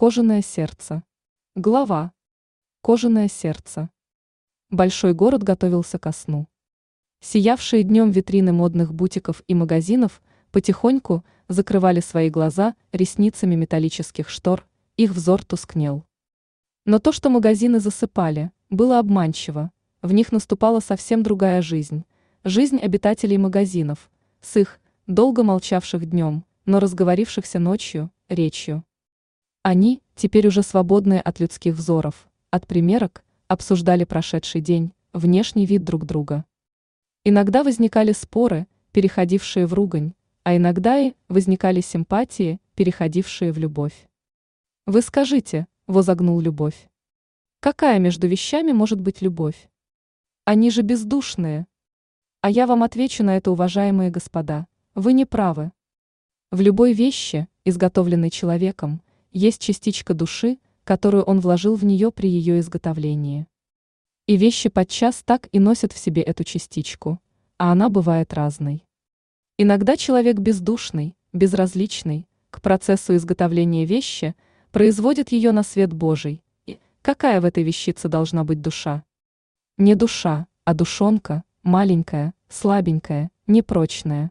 Кожаное сердце. Глава. Кожаное сердце. Большой город готовился ко сну. Сиявшие днем витрины модных бутиков и магазинов потихоньку закрывали свои глаза ресницами металлических штор, их взор тускнел. Но то, что магазины засыпали, было обманчиво, в них наступала совсем другая жизнь, жизнь обитателей магазинов, с их, долго молчавших днем, но разговорившихся ночью, речью. Они, теперь уже свободные от людских взоров, от примерок, обсуждали прошедший день, внешний вид друг друга. Иногда возникали споры, переходившие в ругань, а иногда и возникали симпатии, переходившие в любовь. «Вы скажите», — возогнул Любовь. «Какая между вещами может быть любовь? Они же бездушные». А я вам отвечу на это, уважаемые господа, вы не правы. В любой вещи, изготовленной человеком, есть частичка души, которую он вложил в нее при ее изготовлении. И вещи подчас так и носят в себе эту частичку, а она бывает разной. Иногда человек бездушный, безразличный к процессу изготовления вещи, производит ее на свет Божий. И какая в этой вещице должна быть душа? Не душа, а душонка, маленькая, слабенькая, непрочная.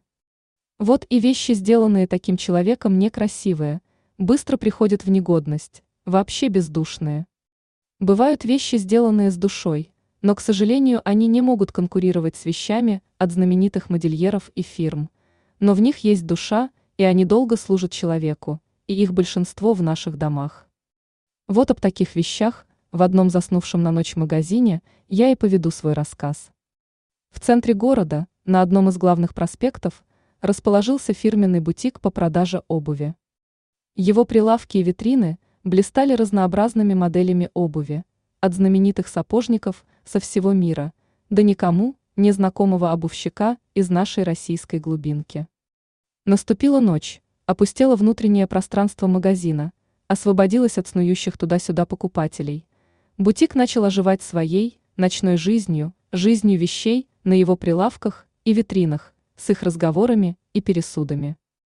Вот и вещи, сделанные таким человеком, некрасивые, быстро приходят в негодность, вообще бездушные. Бывают вещи, сделанные с душой, но, к сожалению, они не могут конкурировать с вещами от знаменитых модельеров и фирм, но в них есть душа, и они долго служат человеку, и их большинство в наших домах. Вот об таких вещах, в одном заснувшем на ночь магазине, я и поведу свой рассказ. В центре города, на одном из главных проспектов, расположился фирменный бутик по продаже обуви. Его прилавки и витрины блистали разнообразными моделями обуви, от знаменитых сапожников со всего мира до никому незнакомого обувщика из нашей российской глубинки. Наступила ночь, опустело внутреннее пространство магазина, освободилось от снующих туда-сюда покупателей. Бутик начал оживать своей, ночной жизнью, жизнью вещей на его прилавках и витринах, с их разговорами и пересудами.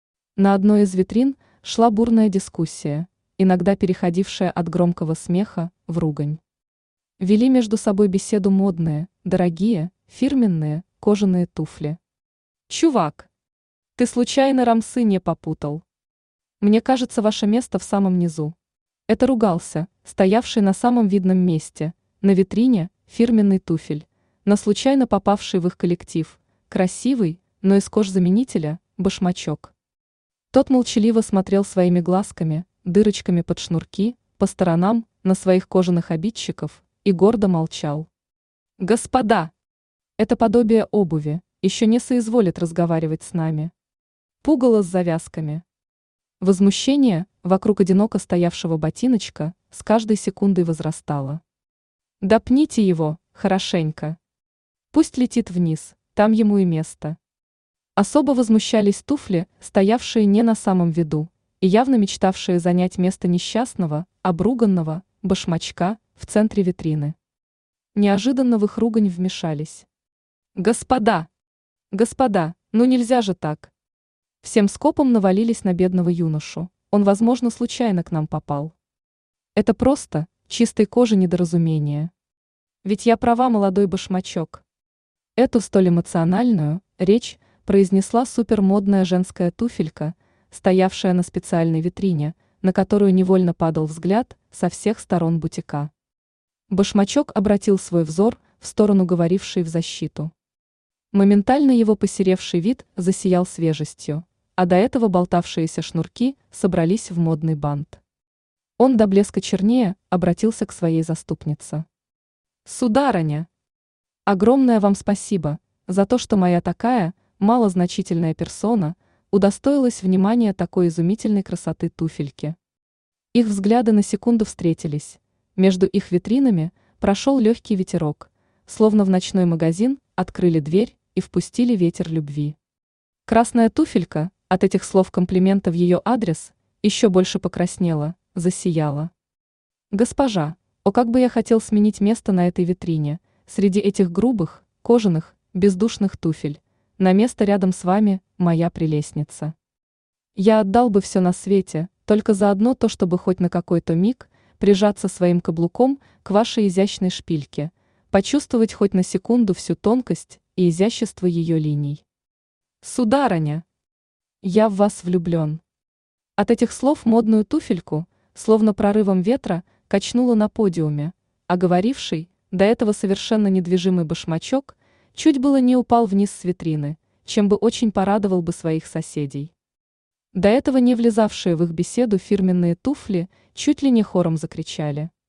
На одной из витрин шла бурная дискуссия, иногда переходившая от громкого смеха в ругань. Вели между собой беседу модные, дорогие, фирменные, кожаные туфли. «Чувак, ты случайно рамсы не попутал? Мне кажется, ваше место в самом низу». Это ругался, стоявший на самом видном месте, на витрине, фирменный туфель, на случайно попавший в их коллектив, красивый, но из кожзаменителя, башмачок. Тот молчаливо смотрел своими глазками, дырочками под шнурки, по сторонам, на своих кожаных обидчиков, и гордо молчал. «Господа! Это подобие обуви еще не соизволит разговаривать с нами. Пугало с завязками». Возмущение вокруг одиноко стоявшего ботиночка с каждой секундой возрастало. «Да пните его, хорошенько. Пусть летит вниз, там ему и место». Особо возмущались туфли, стоявшие не на самом виду, и явно мечтавшие занять место несчастного, обруганного, башмачка в центре витрины. Неожиданно в их ругань вмешались. «Господа! Господа, ну нельзя же так!» Всем скопом навалились на бедного юношу, он, возможно, случайно к нам попал. Это просто чистой кожи недоразумение. Ведь я права, молодой башмачок. Эту столь эмоциональную речь произнесла супермодная женская туфелька, стоявшая на специальной витрине, на которую невольно падал взгляд со всех сторон бутика. Башмачок обратил свой взор в сторону говорившей в защиту. Моментально его посеревший вид засиял свежестью, а до этого болтавшиеся шнурки собрались в модный бант. Он до блеска чернее обратился к своей заступнице. «Сударыня, огромное вам спасибо за то, что моя такая малозначительная персона удостоилась внимания такой изумительной красоты туфельки». Их взгляды на секунду встретились, между их витринами прошел легкий ветерок, словно в ночной магазин открыли дверь и впустили ветер любви. Красная туфелька от этих слов комплимента в ее адрес еще больше покраснела, засияла. «Госпожа, о, как бы я хотел сменить место на этой витрине, среди этих грубых, кожаных, бездушных туфель, на место рядом с вами, моя прелестница. Я отдал бы все на свете, только заодно то, чтобы хоть на какой-то миг прижаться своим каблуком к вашей изящной шпильке, почувствовать хоть на секунду всю тонкость и изящество ее линий. Сударыня, я в вас влюблен. От этих слов модную туфельку, словно прорывом ветра, качнуло на подиуме, а говоривший, до этого совершенно недвижимый башмачок, чуть было не упал вниз с витрины, чем бы очень порадовал бы своих соседей. До этого не влезавшие в их беседу фирменные туфли чуть ли не хором закричали.